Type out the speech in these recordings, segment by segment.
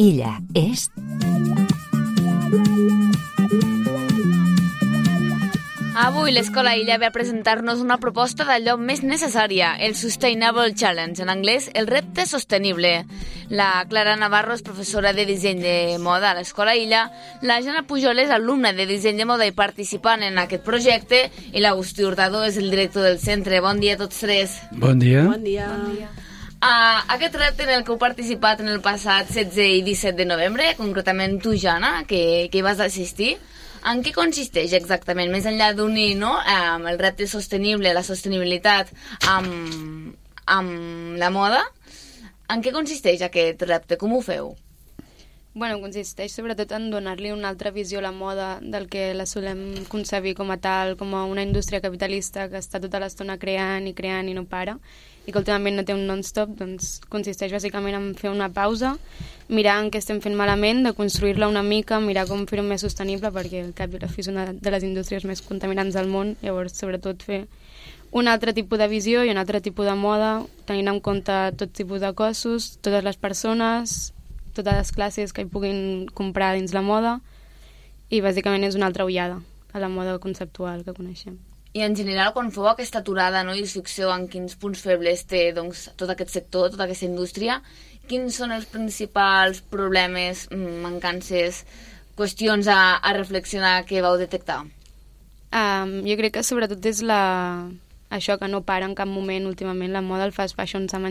Illa és... Avui l'Escola Illa ve a presentar-nos una proposta d'allò més necessària, el Sustainable Challenge, en anglès, el repte sostenible. La Clara Navarro és professora de disseny de moda a l'Escola Illa, la Jana Pujol és alumna de disseny de moda i participant en aquest projecte, i l'Agustí Hurtado és el director del centre. Bon dia a tots tres. Bon dia. Bon dia. Bon dia. Aquest repte en el que heu participat en el passat 16 i 17 de novembre, concretament tu, Jana, que hi vas assistir, en què consisteix exactament, més enllà d'unir, no, el repte sostenible, la sostenibilitat amb la moda? En què consisteix aquest repte? Com ho feu? Bueno, consisteix sobretot en donar-li una altra visió a la moda del que la solem concebir com a tal, com a una indústria capitalista que està tota l'estona creant i no para, i que últimament no té un non-stop. Doncs consisteix bàsicament en fer una pausa, mirar en què estem fent malament, de construir-la una mica, mirar com fer-ho més sostenible, perquè el cap i la fi és una de les indústries més contaminants del món. Llavors, sobretot, fer un altre tipus de visió i un altre tipus de moda, tenint en compte tot tipus de cossos, totes les persones, totes les classes que hi puguin comprar dins la moda, i bàsicament és una altra ullada a la moda conceptual que coneixem. I en general, quan feu aquesta aturada, no, i us fixeu en quins punts febles té, doncs, tot aquest sector, tota aquesta indústria, quins són els principals problemes, mancances, qüestions a reflexionar que vau detectar? Jo crec que sobretot és això que no para en cap moment últimament. La moda, el fast fashion s'ho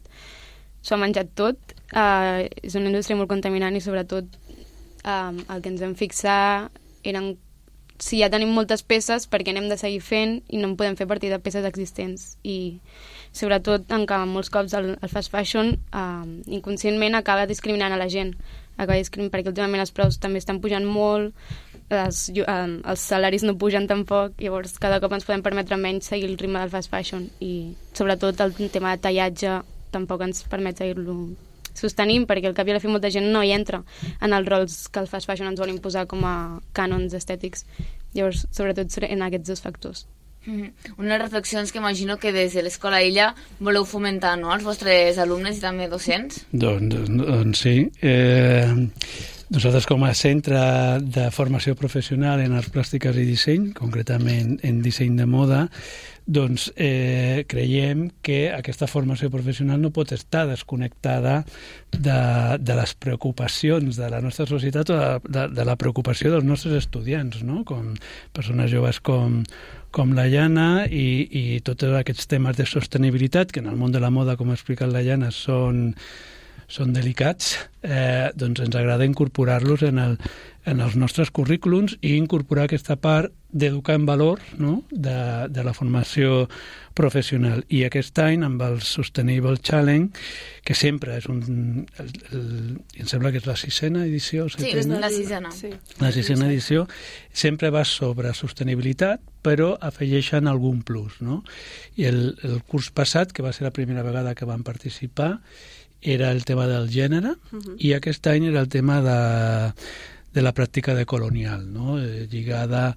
ha menjat tot. És una indústria molt contaminant i sobretot el que ens vam fixar eren si ja tenim moltes peces, perquè n'hem de seguir fent i no en podem fer a partir de peces existents. I sobretot en què molts cops el fast fashion inconscientment acaba discriminant a la gent, perquè últimament els preus també estan pujant molt, els salaris no pugen tampoc, llavors cada cop ens podem permetre menys seguir el ritme del fast fashion, i sobretot el tema de tallatge tampoc ens permet seguir-lo sostenim, perquè al cap i a la fi molta gent no hi entra en els rols que el fast fashion ens vol imposar com a cànons estètics. Llavors, sobretot en aquests dos factors. Unes reflexions que imagino que des de l'Escola Illa voleu fomentar, no?, als vostres alumnes i també docents? Doncs sí. Nosaltres, com a centre de formació professional en arts plàstiques i disseny, concretament en disseny de moda, doncs creiem que aquesta formació professional no pot estar desconnectada de les preocupacions de la nostra societat o de la preocupació dels nostres estudiants, no?, com persones joves com la Jana, i tots aquests temes de sostenibilitat, que en el món de la moda, com ha explicat la Jana, són delicats, doncs ens agrada incorporar-los en els nostres currículums i incorporar aquesta part d'educar en valor, no?, de la formació professional. I aquest any, amb el Sustainable Challenge, que sempre és em sembla que és la 6ª edició. Sí, és la 6ª. Sí. La 6ª edició sempre va sobre sostenibilitat, però afegeixen algun plus, no? I el curs passat, que va ser la primera vegada que van participar, era el tema del gènere, i aquest any era el tema de la pràctica decolonial, no?, lligada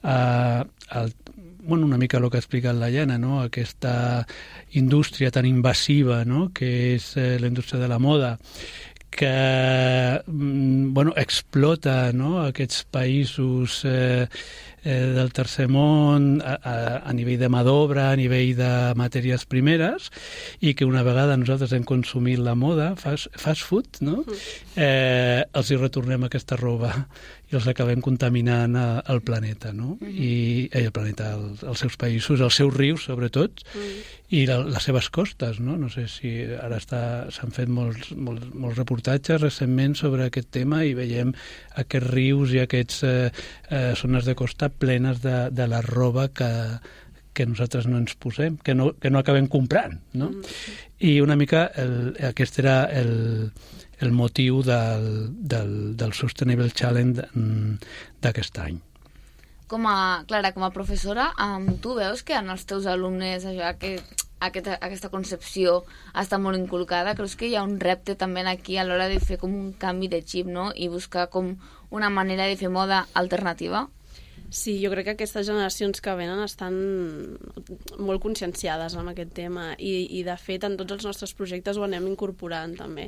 una mica el que ha explicat la Jana, no?, aquesta indústria tan invasiva, no?, que és la indústria de la moda, que explota, no?, aquests països del tercer món a nivell de mà d'obra, a nivell de matèries primeres, i que una vegada nosaltres hem consumit la moda, fast food, no?, els hi retornem aquesta roba i els acabem contaminant el planeta, no? I el planeta, els seus països, els seus rius, sobretot, i les seves costes, no? No sé si ara s'han fet molts reportatges recentment sobre aquest tema i veiem aquests rius i aquests zones de costa plenes de la roba que nosaltres no ens posem, que no acabem comprant, no? I una mica aquest era el motiu del Sustainable Challenge d'aquest any. Clara, com a professora, tu veus que en els teus alumnes aquesta concepció està molt inculcada? Creus que hi ha un repte també aquí a l'hora de fer com un canvi de xip, no?, i buscar com una manera de fer moda alternativa? Sí, jo crec que aquestes generacions que venen estan molt conscienciades amb aquest tema i de fet en tots els nostres projectes ho anem incorporant també.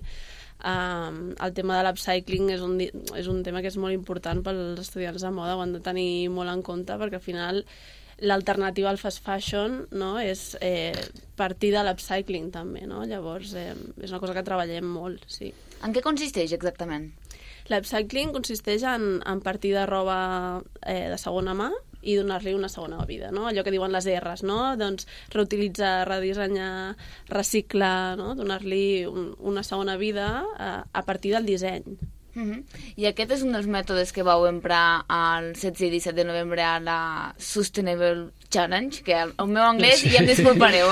El tema de l'upcycling és un tema que és molt important pels estudiants de moda, ho han de tenir molt en compte perquè al final l'alternativa al fast fashion, no, és partir de l'upcycling també, no? Llavors és una cosa que treballem molt, sí. En què consisteix exactament? L'upcycling consisteix en partir de roba de segona mà i donar-li una segona vida, no? Allò que diuen les R's, no? Doncs reutilitzar, redissenyar, reciclar, no? Donar-li una segona vida a partir del disseny. I aquest és un dels mètodes que vau emprar el 16 i 17 de novembre a la Sustainable Challenge, que el meu anglès ja em disculpareu,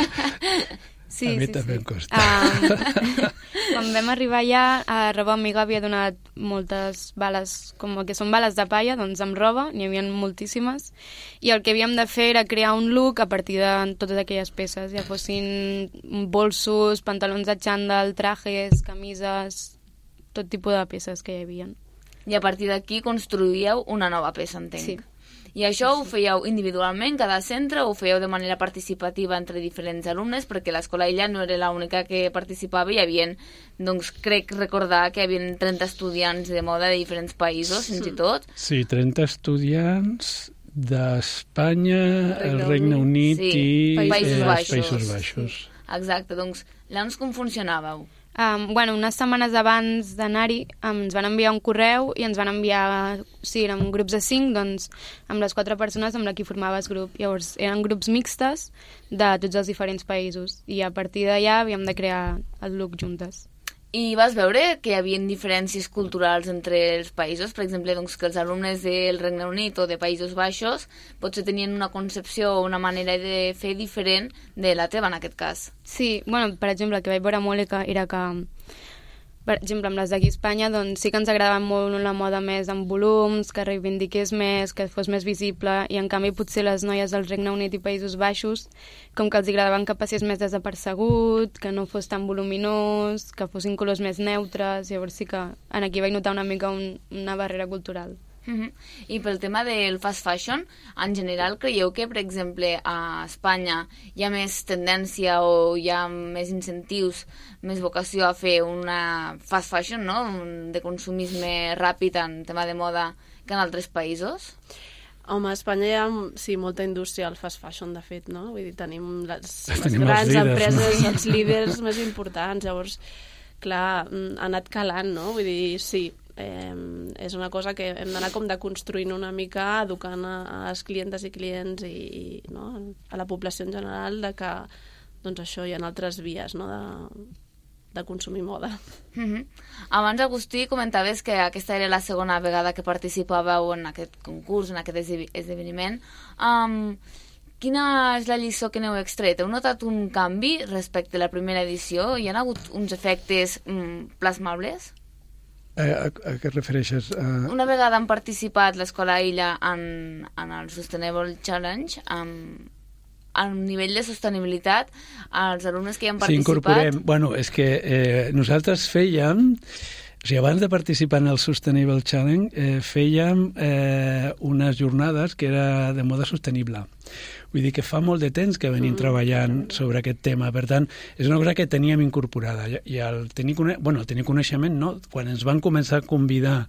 Sí, a mi també em costa. Quan vam arribar allà, roba amiga havia donat moltes bales, com que són bales de palla, doncs amb roba, n'hi havia moltíssimes, i el que havíem de fer era crear un look a partir de totes aquelles peces, ja fossin bolsos, pantalons de xandall, trajes, camises, tot tipus de peces que hi havia. I a partir d'aquí construíeu una nova peça, entenc. Sí. I això ho fèieu individualment, cada centre, o ho fèieu de manera participativa entre diferents alumnes, perquè l'Escola Illa no era l'única que participava, hi havia, doncs crec recordar que hi havia 30 estudiants de moda de diferents països, fins i tot. Sí, 30 estudiants d'Espanya, el Regne Unit i Països Baixos. Sí. Exacte, doncs llavors com funcionàveu? Unes setmanes abans d'anar-hi ens van enviar un correu i ens van enviar, si érem grups de 5, doncs amb les 4 persones amb la qui formaves grup. Llavors eren grups mixtes de tots els diferents països i a partir d'allà havíem de crear el look juntes. I vas veure que hi havia diferències culturals entre els països? Per exemple, doncs, que els alumnes del Regne Unit o de Països Baixos potser tenien una concepció o una manera de fer diferent de la teva, en aquest cas. Sí, per exemple, el que vaig veure molt era que, per exemple, amb les d'aquí a Espanya, doncs sí que ens agradava molt la moda més amb volums, que reivindiqués més, que fos més visible, i en canvi potser les noies del Regne Unit i Països Baixos, com que els agradaven que passés més desapercegut, que no fos tan voluminós, que fossin colors més neutres, llavors sí que aquí vaig notar una mica una barrera cultural. I pel tema del fast fashion, en general creieu que, per exemple, a Espanya hi ha més tendència o hi ha més incentius, més vocació a fer una fast fashion, no? De consumisme ràpid en tema de moda que en altres països? Home, a Espanya hi ha molta indústria al fast fashion, de fet, no? Vull dir, tenim les tenim grans líders, empreses, no? els líders més importants, llavors, clar, ha anat calant, no? Vull dir, sí, és una cosa que hem d'anar com deconstruint una mica, educant a les clientes i clients i no, a la població en general de que doncs això hi ha altres vies, no, de consumir moda. Abans, Agustí, comentaves que aquesta era la segona vegada que participàveu en aquest concurs, en aquest esdeveniment. Quina és la lliçó que n'heu extret? Heu notat un canvi respecte a la primera edició? Hi ha hagut uns efectes plasmables? A què et refereixes? Una vegada han participat l'Escola Illa en el Sustainable Challenge, al nivell de sostenibilitat, els alumnes que hi han participat... Sí, incorporem. Bueno, és que nosaltres fèiem... O sigui, abans de participar en el Sustainable Challenge, fèiem unes jornades que era de moda sostenible. Vull dir que fa molt de temps que venim treballant sobre aquest tema. Per tant, és una cosa que teníem incorporada. I el tenir coneixement, no? Quan ens van començar a convidar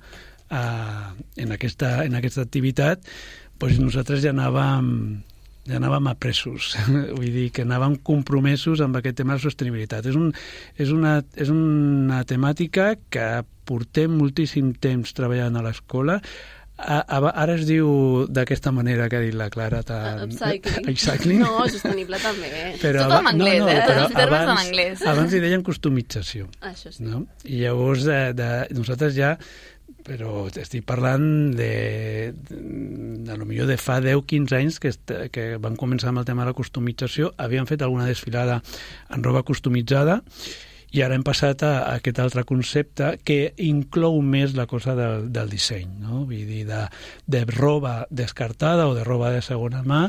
en aquesta activitat, doncs nosaltres ja anàvem apresos. Vull dir que anàvem compromesos amb aquest tema de sostenibilitat. És una temàtica que portem moltíssim temps treballant a l'escola. Ara es diu d'aquesta manera que ha dit la Clara. Upcycling. No, sostenible també. Però, tot en anglès, abans hi deien customització. Això sí. No? I llavors nosaltres ja, però estic parlant de lo millor de fa 10-15 anys que van començar amb el tema de la customització, havien fet alguna desfilada en roba customitzada i ara hem passat a aquest altre concepte que inclou més la cosa del disseny, no? Vull dir, de roba descartada o de roba de segona mà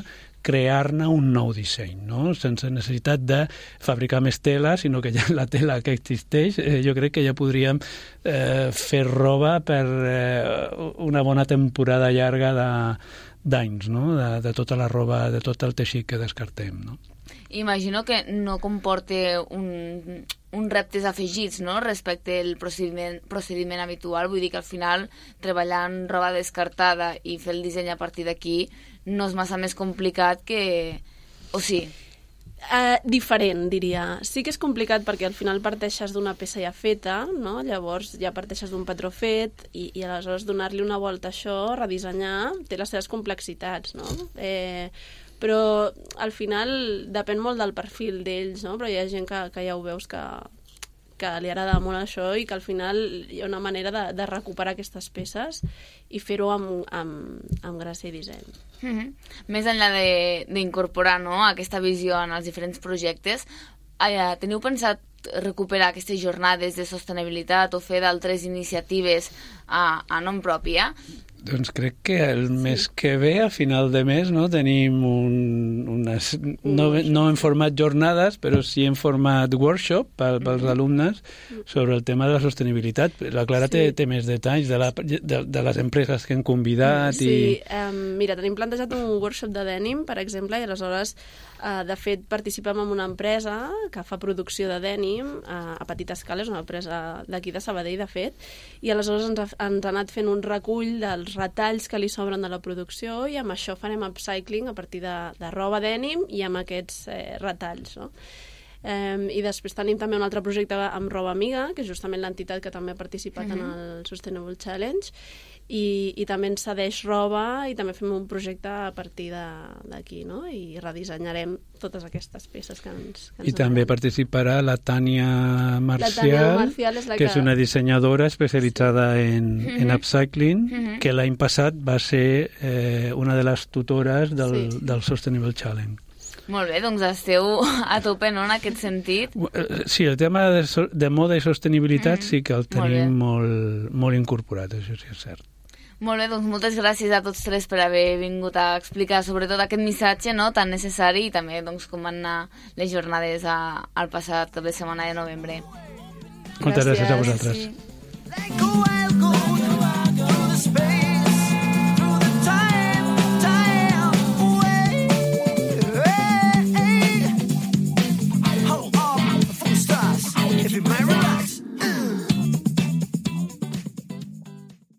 crear-ne un nou disseny, no? Sense necessitat de fabricar més tela, sinó que ja la tela que existeix, jo crec que ja podríem fer roba per una bona temporada llarga d'anys, no? De tota la roba, de tot el teixit que descartem, no? Imagino que no comporta un reptes afegits, no?, respecte al procediment habitual. Vull dir que al final treballar en roba descartada i fer el disseny a partir d'aquí no és massa més complicat que... O sí? Diferent, diria. Sí que és complicat perquè al final parteixes d'una peça ja feta, no? Llavors ja parteixes d'un patró fet i aleshores donar-li una volta a això, redissenyar, té les seves complexitats, no? Però al final depèn molt del perfil d'ells, no? Però hi ha gent que ja ho veus que li agrada molt això i que al final hi ha una manera de recuperar aquestes peces i fer-ho amb gràcia i disseny. Més enllà d'incorporar, no, aquesta visió en els diferents projectes, teniu pensat recuperar aquestes jornades de sostenibilitat o fer d'altres iniciatives a nom pròpia? Doncs crec que el mes que ve, a final de mes, no, tenim no en format jornades, però sí en format workshop pels alumnes sobre el tema de la sostenibilitat. La Clara té més detalls de les empreses que han convidat. Sí, mira, tenim plantejat un workshop de denim, per exemple, i aleshores, de fet, participem en una empresa que fa producció de denim a petita escala, és una empresa d'aquí de Sabadell, de fet, i aleshores ens ha anat fent un recull dels retalls que li sobren de la producció i amb això farem upcycling a partir de roba denim i amb aquests retalls, no? I després tenim també un altre projecte amb Roba Amiga, que és justament l'entitat que també ha participat en el Sustainable Challenge, i també ens cedeix roba i també fem un projecte a partir d'aquí, no? I redissenyarem totes aquestes peces que ens I també participarà la Tània Marcial, que és una dissenyadora especialitzada en upcycling, que l'any passat va ser una de les tutores del Sustainable Challenge. Molt bé, doncs esteu a tope, no?, en aquest sentit. Sí, el tema de moda i sostenibilitat sí que el tenim molt incorporat, això sí és cert. Molt bé, doncs moltes gràcies a tots tres per haver vingut a explicar sobretot aquest missatge, no?, tan necessari, i també doncs, com van anar les jornades al passat cap de setmana de novembre. Moltes gràcies a vosaltres.